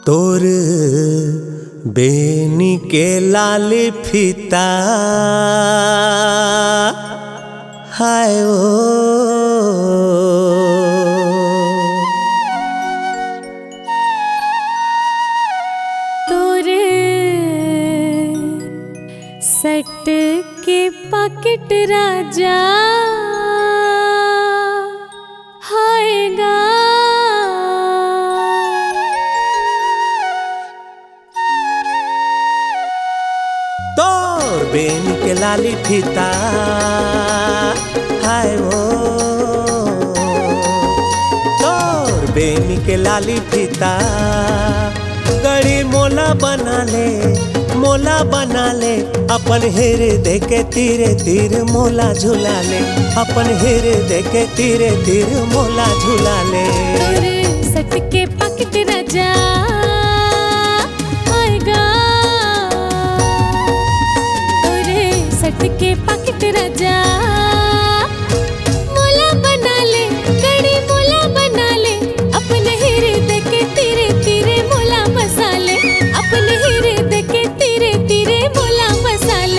तोर बेनी के लाल फीता हाय ओ तोर सट के पॉकेट राजा हायगा तोर बेनी के लाली फीता हाय ओ तोर बेनी के लाली फीता गड़ी मोला बना ले अपन हृदय के तीरे तीर मोला झुला ले अपन हृदय के तीरे तीर मोला झुला ले तोर सट के पॉकेट राजा हायगा तोर सट के पॉकेट राजा मोला बना ले गड़ी मोला बना ले अपने हृदय के तीरे तीरे मोला बसा ले अपने हृदय के तीरे तीरे मोला बसा ले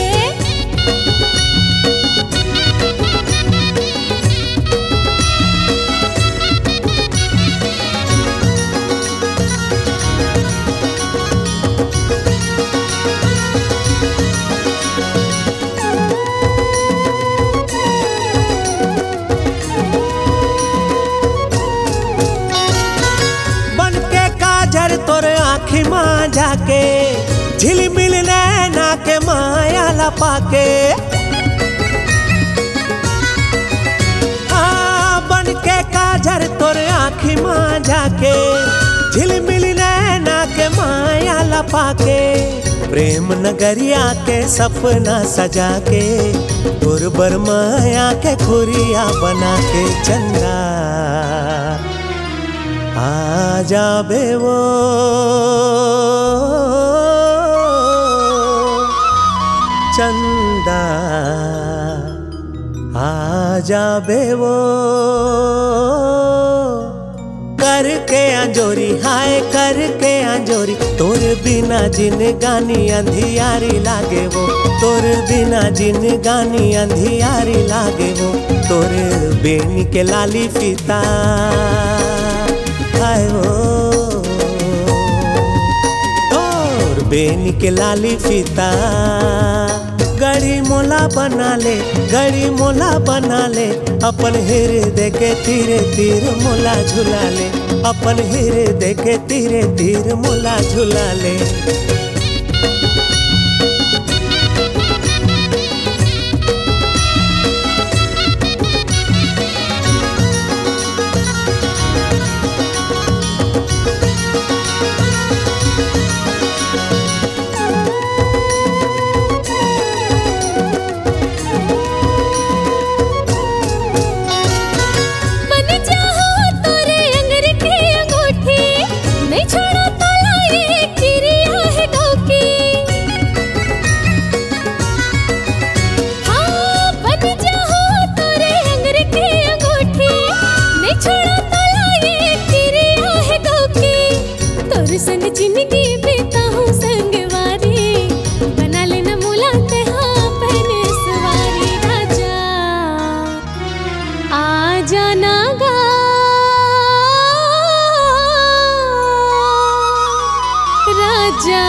तोर आँखी माँ जाके झिलमिल नैना के माया लपा के बन के काजर तोर आँखी माँ जाके झिलमिल नैना के माया लपा के प्रेम नगरिया के सपना सजा के तोर बरमाया के खुरिया बना के चंदा आ जाबे वो चंदा आ जाबे वो करके अंजोरी हाय करके अंजोरी तोर बिना जिन गानी अंधियारी लागे वो तोर बिना जिन गानी अंधियारी लागे वो तोर बेनी के लाली फीता हाय ओ तोर बेनी के लाली फीता गड़ी मोला बना ले अपन हृदय के तीरे तीर मोला झुला ले अपन हृदय के तीरे तीर मोला झुला ले संग जिंदगी बीता हूँ संगवारी बना लेना मुलाकात हाँ पहने सवारी राजा आ जाना गा राजा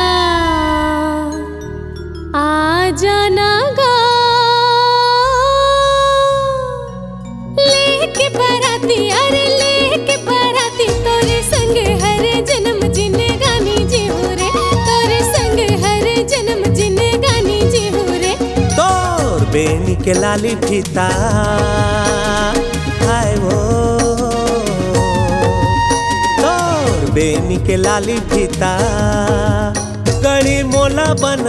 आ जाना गा लेके बाराती अरे लेके बाराती तोरे संग हर जन्म बेनी के लाली फीता हाय वो तोर बेनी के लाली फीता गड़ी मोला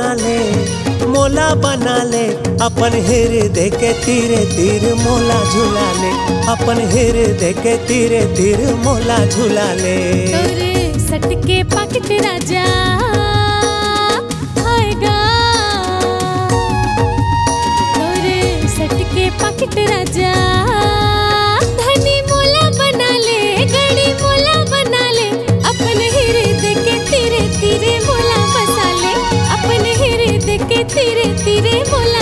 बना ले अपन हृदय के तीरे तीर मोला झुला ले अपन हृदय के तीरे तीर मोला झुला ले तोर सट के पॉकेट राजा हायगा सट के पॉकेट राजा धनी मोला बना ले गड़ी मोला बना ले अपने हृदय तिरे मोला